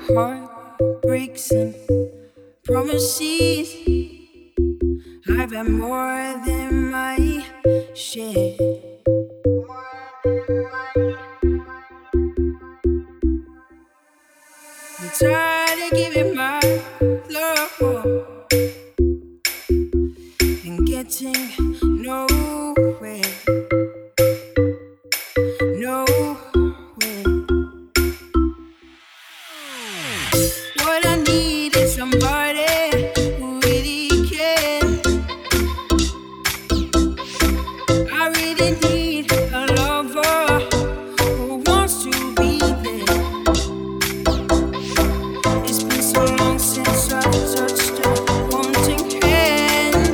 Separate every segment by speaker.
Speaker 1: Heart breaks and promises. I've had more than my share. I'm tired of giving my love and getting nowhere. Nowhere. What I need is somebody who really cares. I really need a lover who wants to be there. It's been so long since I've touched a wanting hand.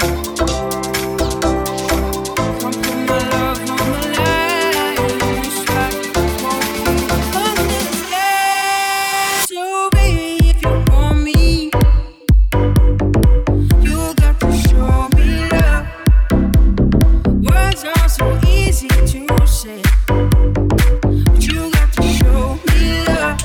Speaker 1: Come put my love on the line. It's like it won't be understand. So baby, if you want me, you got to show me love. Words are so easy to say, but you got to show me love.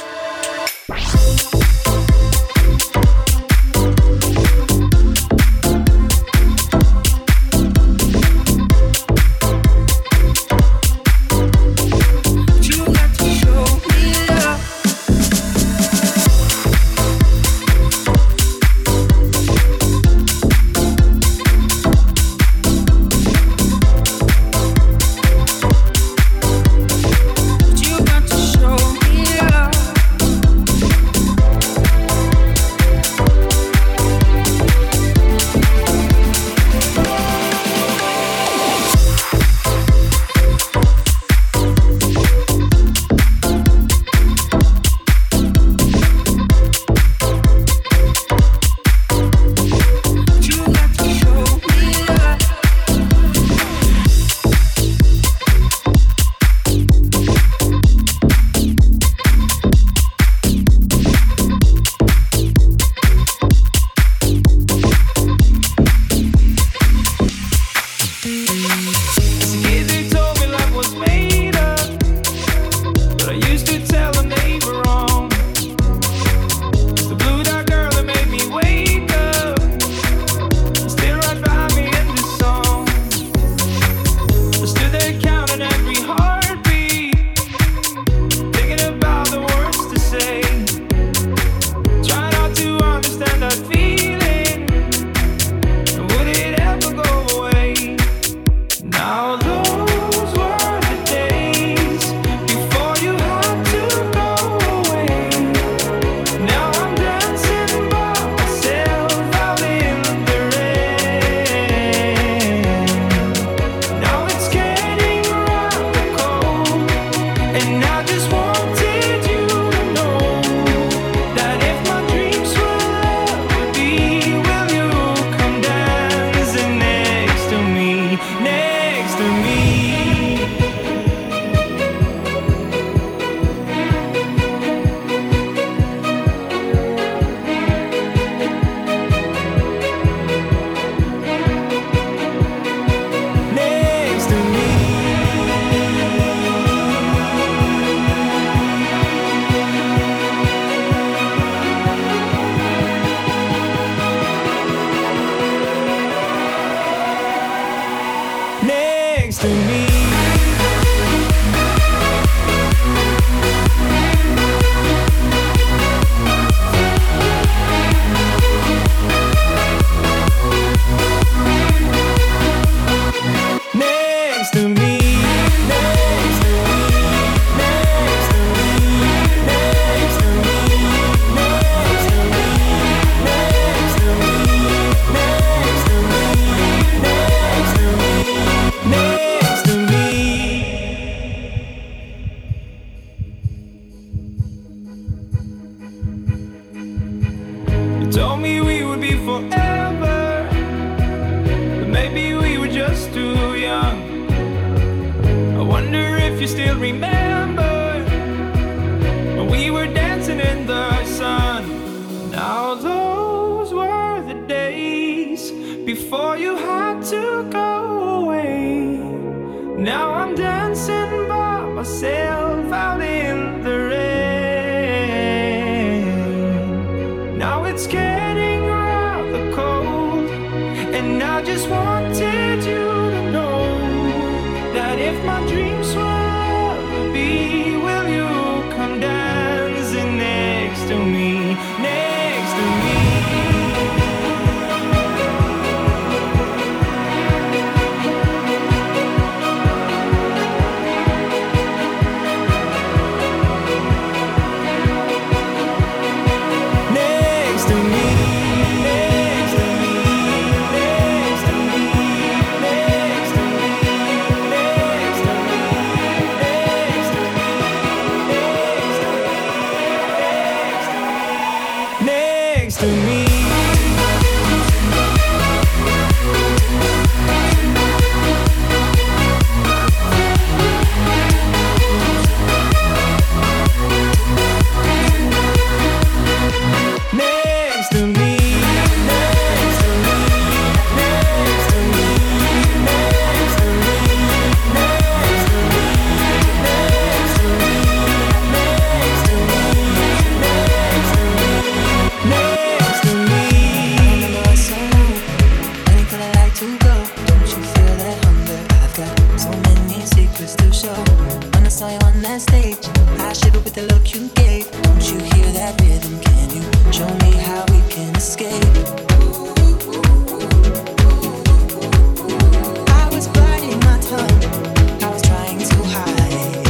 Speaker 1: But you got to show me love. But you got to show me love. But you got to show me love.
Speaker 2: Kids who told me love was made up, but I used to tell them they were wrong. It's the blue dot girl that made me wake up, still right by me in this song. I stood there counting every heartbeat, thinking about the words to say. Try not to understand that feeling, would it ever go away? Now those were the days before you had to go away. Now I'm dancing by myself out in the rain. Now it's getting rather cold, and I just wanted you to know that if my dreams will ever be, will you come dancing next to me, next to me? Next to me. Next to me. Next to me. Next to me. Next to me. Next to me. Next to me. Next to me. Next to me. Next to me. Next to me. You told me we would be forever, but maybe we were just too young. I wonder if you still remember when we were dancing in the sun. Now those were the days before you had to go away. Now I'm dancing by myself out in the rain. to me. Next to me.
Speaker 1: Saw you on that stage, I shivered with the look you gave. Don't you hear that rhythm? Can you show me how we can escape? I was biting my tongue, I was trying to hide.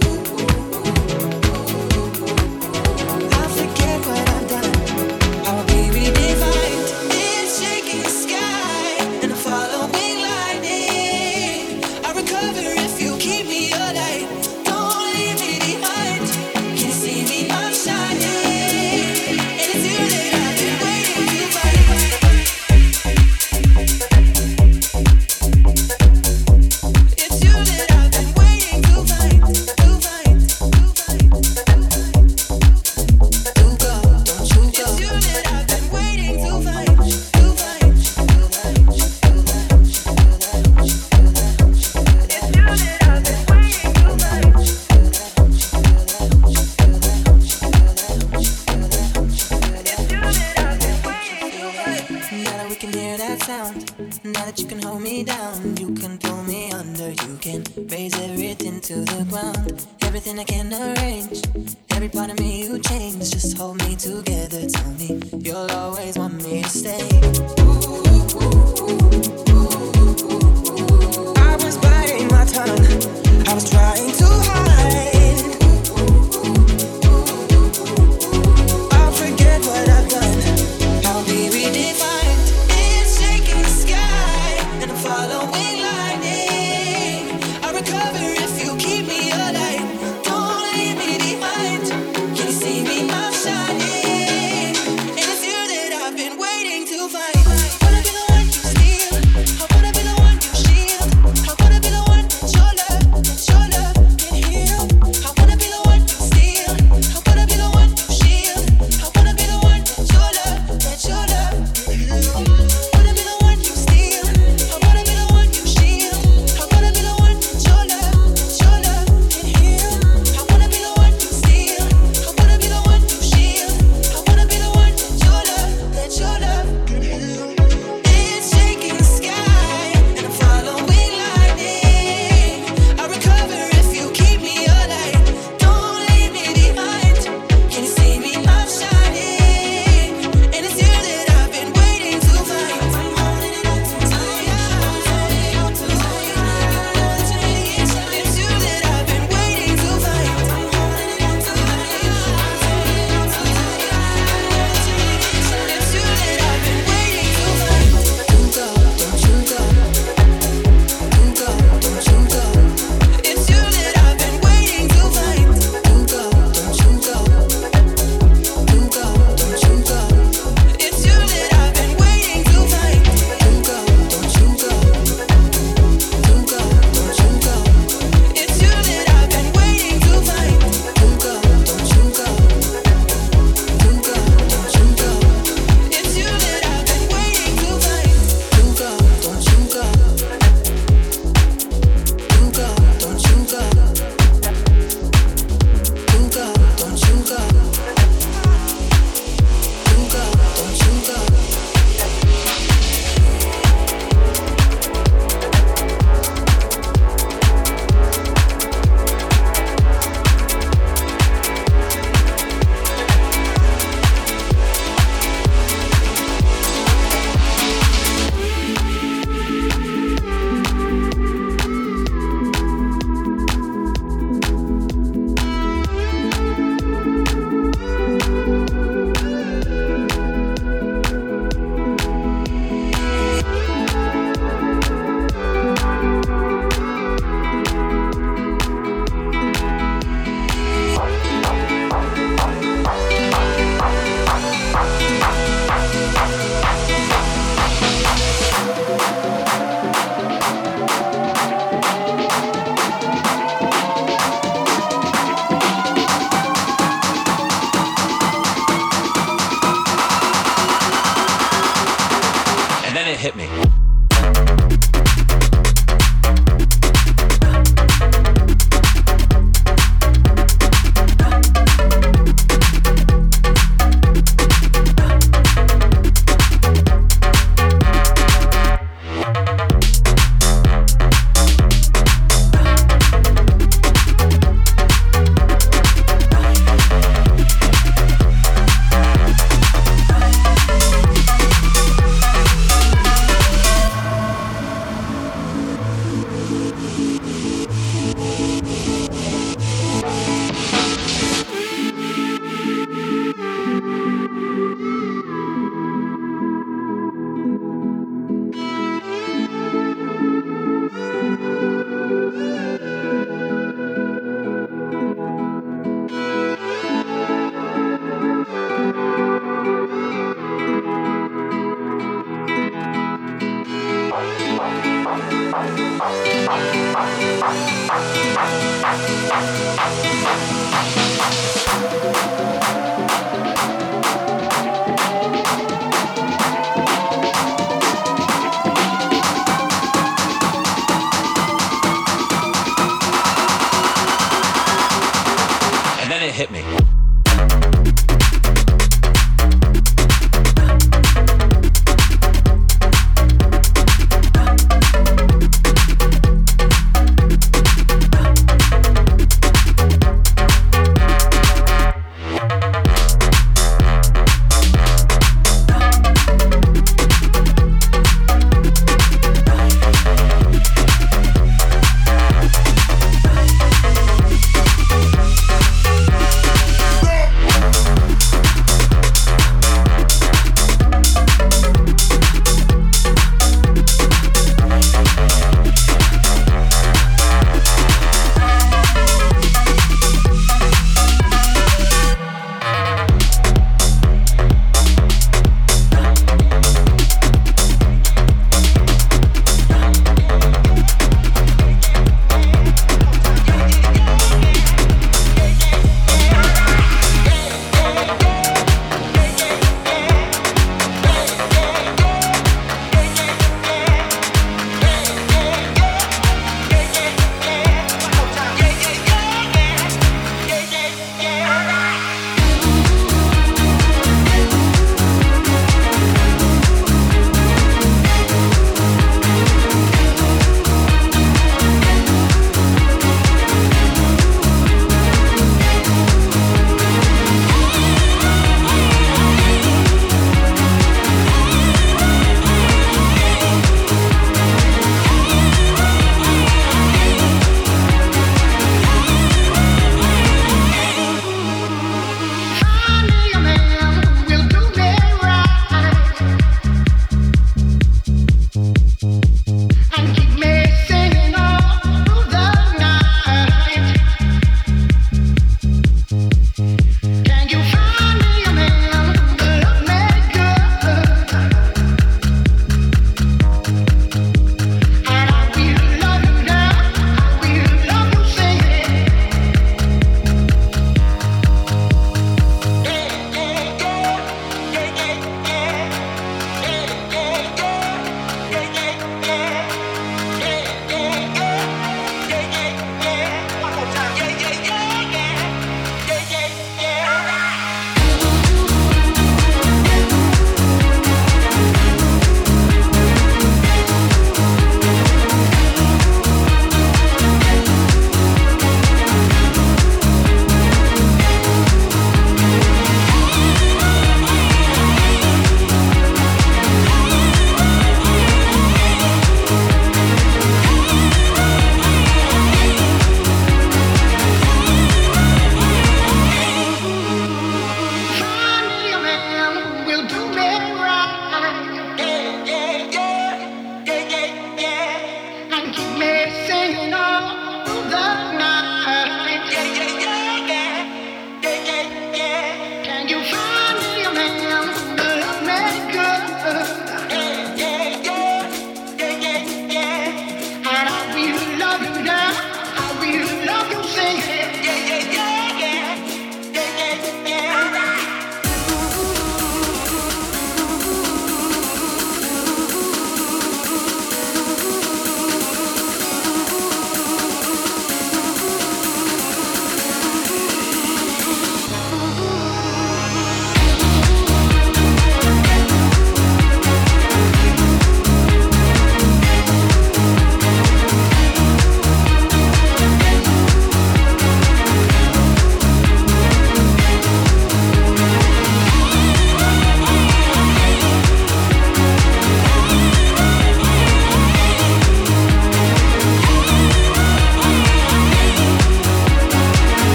Speaker 1: I forget what I've done, I will be redefined. It's shaking the sky and I'm following lightning. I recover if you keep me alive. Now that you can hold me down, you can pull me under, you can raise everything to the ground. Everything I can arrange, every part of me you change. Just hold me together, tell me you'll always want me to stay. I was biting my tongue, I was trying to hide. I'll forget what I've done, I'll be redefined. Following lightning, I recover if you keep me alive. Don't leave me behind. Can you see me? I'm shining, and it's you that I've been waiting to find. Wanna be the one you steal, I wanna be the one you shield. I wanna be the one that your love
Speaker 3: hit me.